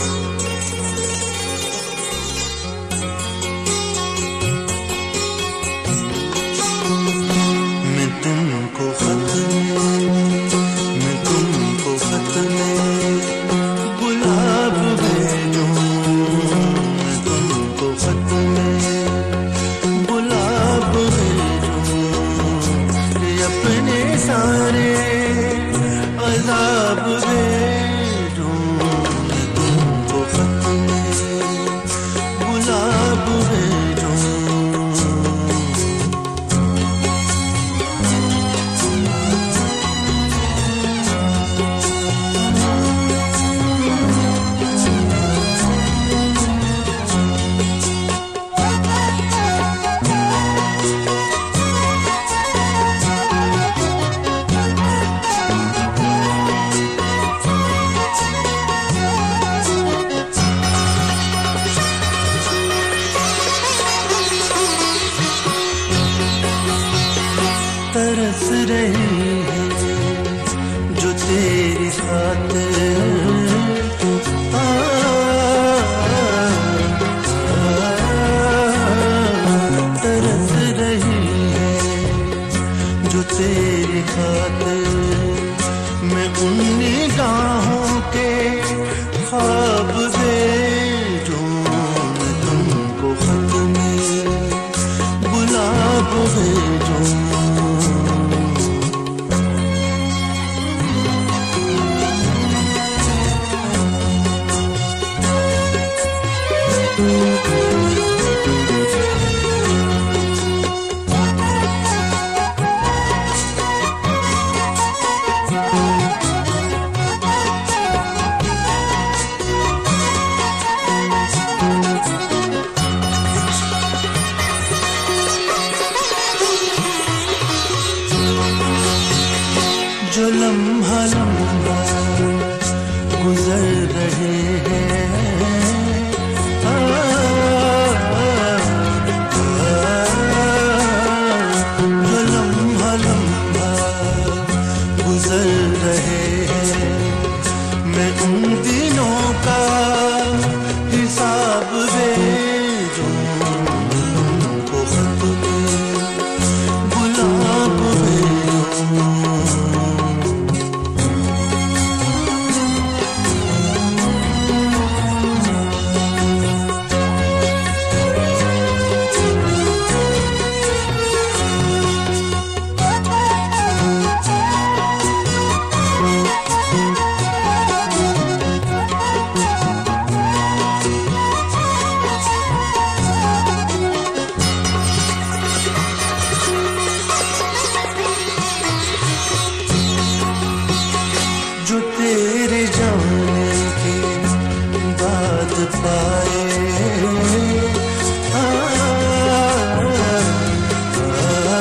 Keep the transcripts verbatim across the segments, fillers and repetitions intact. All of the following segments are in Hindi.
मैं तुमको खत में मैं तुमको खत में गुलाब भेजूं, मैं तुमको खत में गुलाब भेजूं, ये अपने सारे अज़ाब भेजूं, मैं तुमको खत में गुलाब भेजूं। तरस रही है जो तेरी खातिर, आ, आ, तरस रही है जो तेरी खातिर, मैं उन निगाहों के ख्वाब भेजूं, मैं तुमको खत में गुलाब भेजूं। जो लम्हा लम्हा गुजर रहे हैं, आ, आ, जो लम्हा लम्हा गुजर रहे हैं, मैं उन दिनों का हिसाब भेजूं, तुमको खत में गुलाब भेजूं। जो तेरे जाने के बाद पाए, आ, आ,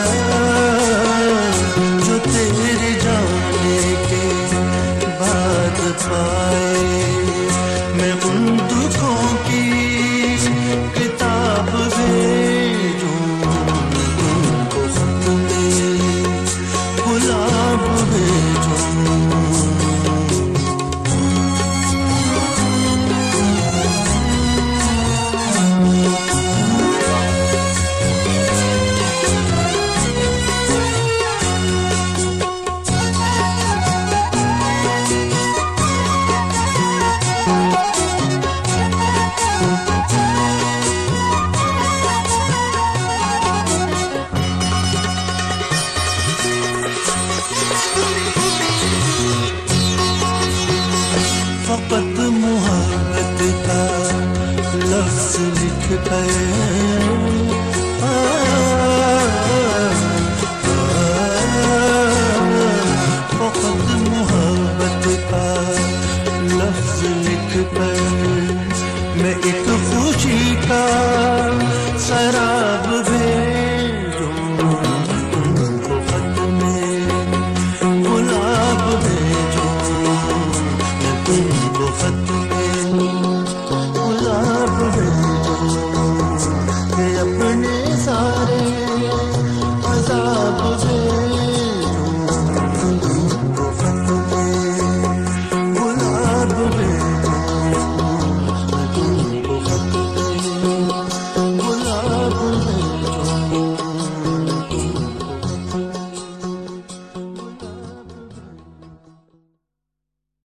जो तेरे जाने के बाद पाए, मैं उन दुखों की किताब भेजूं, तुमको खत में गुलाब भेजूं। फकत मोहब्बत का लफ्ज़ लिख कर, आ, फकत मोहब्बत का लफ्ज़ लिख कर, मैं एक